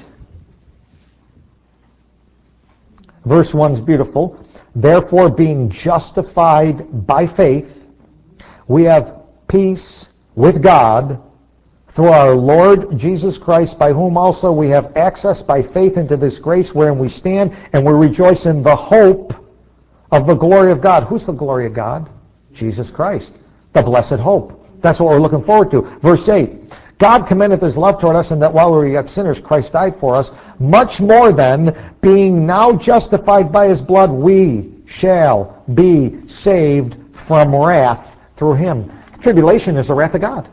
Verse one is beautiful. Therefore, being justified by faith, we have peace with God through our Lord Jesus Christ, by whom also we have access by faith into this grace wherein we stand, and we rejoice in the hope of the glory of God. Who's the glory of God? Jesus Christ. The blessed hope. That's what we're looking forward to. Verse eight. God commendeth his love toward us, and that while we were yet sinners, Christ died for us. Much more then, being now justified by his blood, we shall be saved from wrath through him. Tribulation is the wrath of God.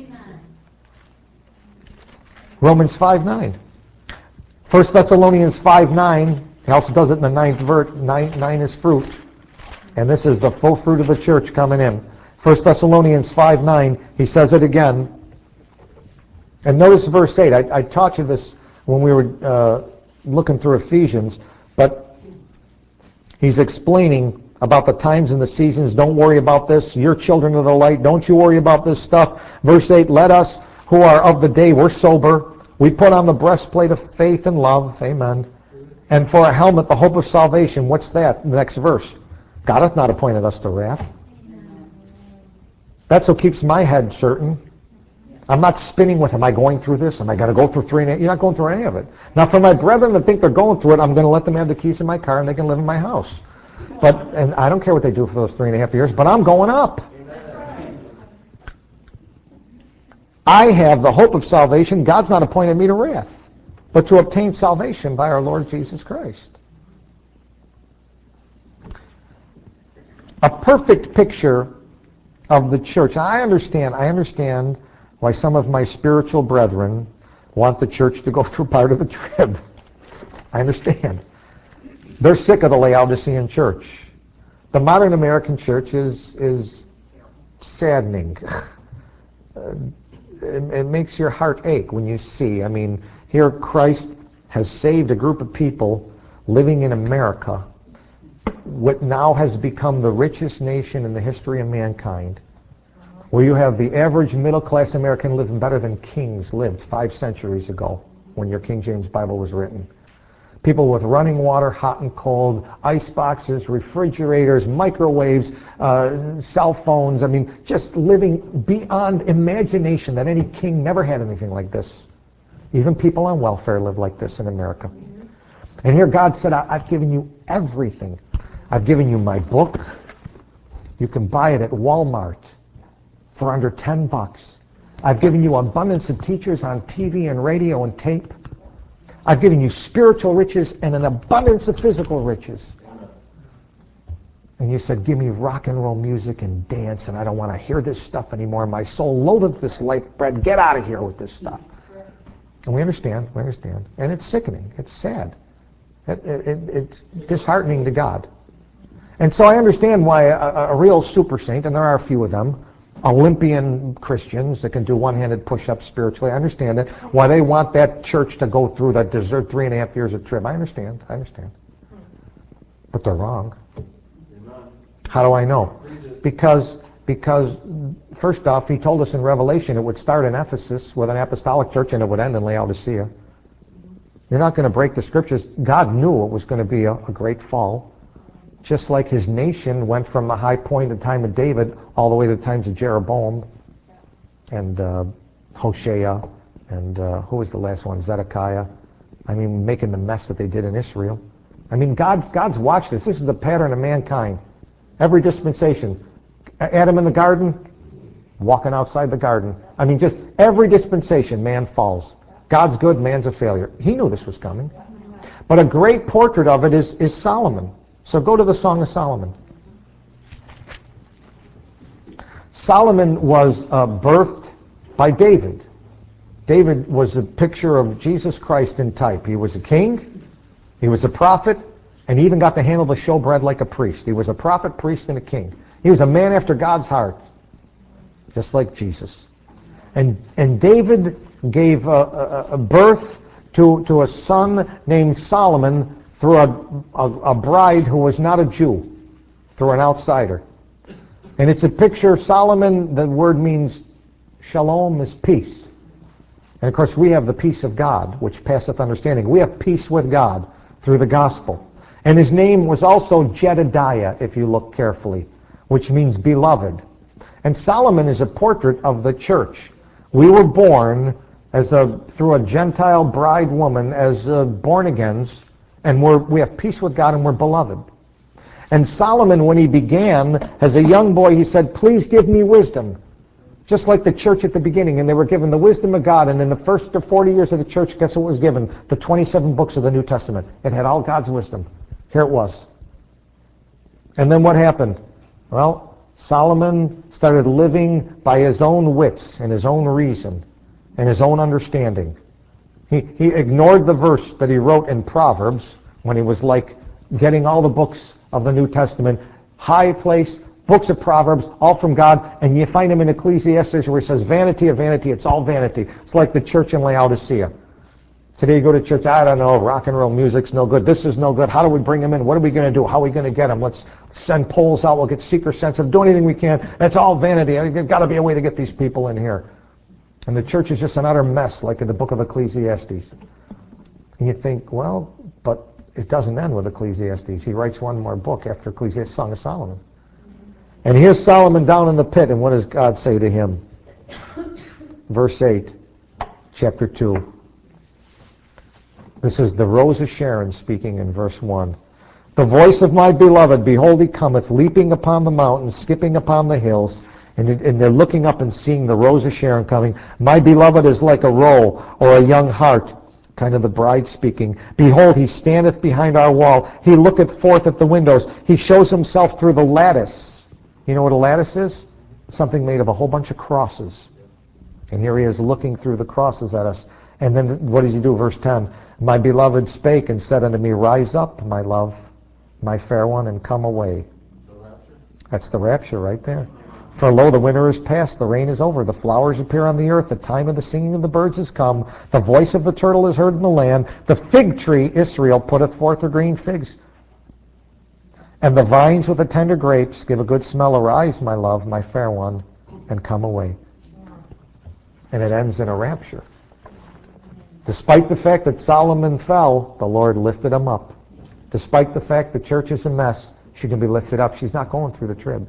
Romans five nine. First Thessalonians five nine. He also does it in the ninth verse. Nine, nine is fruit. And this is the full fruit of the church coming in. First Thessalonians five nine. He says it again. And notice verse eight. I, I taught you this when we were uh, looking through Ephesians. But he's explaining about the times and the seasons. Don't worry about this. You're children of the light. Don't you worry about this stuff. Verse eight. Let us who are of the day, we're sober. We put on the breastplate of faith and love. Amen. And for a helmet, the hope of salvation. What's that? The next verse. God hath not appointed us to wrath. That's what keeps my head certain. I'm not spinning with, am I going through this? Am I going to go through three and eight? You're not going through any of it. Now, for my brethren that think they're going through it, I'm going to let them have the keys in my car and they can live in my house. But, and I don't care what they do for those three and a half years, but I'm going up. I have the hope of salvation. God's not appointed me to wrath, but to obtain salvation by our Lord Jesus Christ. A perfect picture of the church. I understand, I understand why some of my spiritual brethren want the church to go through part of the trib. I understand. They're sick of the Laodicean church. The modern American church is, is saddening. Uh, it, it makes your heart ache when you see. I mean, here Christ has saved a group of people living in America, what now has become the richest nation in the history of mankind, where you have the average middle-class American living better than kings lived five centuries ago when your King James Bible was written. People with running water, hot and cold, ice boxes, refrigerators, microwaves, uh, cell phones. I mean, just living beyond imagination that any king never had anything like this. Even people on welfare live like this in America. And here God said, I've given you everything. I've given you my book. You can buy it at Walmart. for under ten bucks. I've given you abundance of teachers on T V and radio and tape. I've given you spiritual riches and an abundance of physical riches. And you said, give me rock and roll music and dance, and I don't want to hear this stuff anymore. My soul loatheth this life bread. Get out of here with this stuff. And we understand, we understand. And it's sickening. It's sad. It, it, it, it's disheartening to God. And so I understand why a, a real super saint, and there are a few of them, Olympian Christians that can do one-handed push-ups spiritually, I understand it, why they want that church to go through that desert three and a half years of trib. I understand, I understand. But they're wrong. How do I know? Because, because first off, he told us in Revelation it would start in Ephesus with an apostolic church and it would end in Laodicea. You're not going to break the scriptures. God knew it was going to be a, a great fall. Just like his nation went from the high point in the time of David all the way to the times of Jeroboam and uh, Hosea and uh, who was the last one? Zedekiah. I mean, making the mess that they did in Israel. I mean, God's, God's watched this. This is the pattern of mankind. Every dispensation. Adam in the garden, walking outside the garden. I mean, just every dispensation, man falls. God's good, man's a failure. He knew this was coming. But a great portrait of it is, is Solomon. So go to the Song of Solomon. Solomon was uh, birthed by David. David was a picture of Jesus Christ in type. He was a king, he was a prophet, and he even got to handle the showbread like a priest. He was a prophet, priest, and a king. He was a man after God's heart, just like Jesus. And and David gave a, a, a birth to, to a son named Solomon through a, a, a bride who was not a Jew, through an outsider. And it's a picture, Solomon, the word means shalom is peace. And of course we have the peace of God, which passeth understanding. We have peace with God through the gospel. And his name was also Jedediah, if you look carefully, which means beloved. And Solomon is a portrait of the church. We were born as a through a Gentile bride woman as uh, born-agains, and we're, we have peace with God and we're beloved. And Solomon, when he began, as a young boy, he said, please give me wisdom. Just like the church at the beginning, and they were given the wisdom of God, and in the first forty years of the church, guess what was given? The twenty-seven books of the New Testament. It had all God's wisdom. Here it was. And then what happened? Well, Solomon started living by his own wits and his own reason and his own understanding. He, he ignored the verse that he wrote in Proverbs when he was like getting all the books of the New Testament, high place, books of Proverbs, all from God, and you find him in Ecclesiastes where he says, vanity of vanity, it's all vanity. It's like the church in Laodicea. Today you go to church, I don't know, rock and roll music's no good, this is no good, how do we bring them in, what are we going to do, how are we going to get them, let's send polls out, we'll get seeker sensitive, do anything we can, that's all vanity, there's got to be a way to get these people in here. And the church is just an utter mess, like in the book of Ecclesiastes. And you think, well, but it doesn't end with Ecclesiastes. He writes one more book after Ecclesiastes, Song of Solomon. And here's Solomon down in the pit, and what does God say to him? Verse eight, chapter two. This is the Rose of Sharon speaking in verse one. The voice of my beloved, behold, he cometh, leaping upon the mountains, skipping upon the hills, and, and they're looking up and seeing the Rose of Sharon coming. My beloved is like a roe or a young hart, kind of the bride speaking. Behold, he standeth behind our wall. He looketh forth at the windows. He shows himself through the lattice. You know what a lattice is? Something made of a whole bunch of crosses. And here he is looking through the crosses at us. And then what does he do? Verse ten. My beloved spake and said unto me, rise up, my love, my fair one, and come away. The rapture. That's the rapture right there. For lo, the winter is past, the rain is over, the flowers appear on the earth, the time of the singing of the birds is come, the voice of the turtle is heard in the land, the fig tree, Israel, putteth forth her green figs. And the vines with the tender grapes give a good smell. Arise, my love, my fair one, and come away. And it ends in a rapture. Despite the fact that Solomon fell, the Lord lifted him up. Despite the fact the church is a mess, she can be lifted up. She's not going through the trib.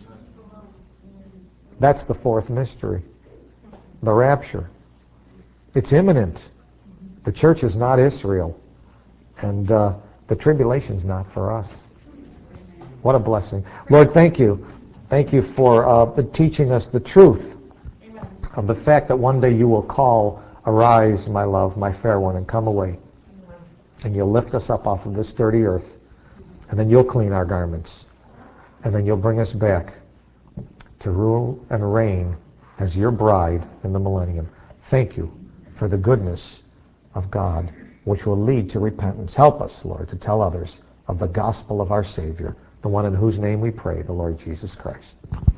That's the fourth mystery. The rapture. It's imminent. The church is not Israel. And uh, the tribulation's not for us. What a blessing. Lord, thank you Thank you for uh, teaching us the truth of the fact that one day you will call, "Arise, my love, my fair one, and come away." And you'll lift us up off of this dirty earth, and then you'll clean our garments, and then you'll bring us back to rule and reign as your bride in the millennium. Thank you for the goodness of God, which will lead to repentance. Help us, Lord, to tell others of the gospel of our Savior, the one in whose name we pray, the Lord Jesus Christ.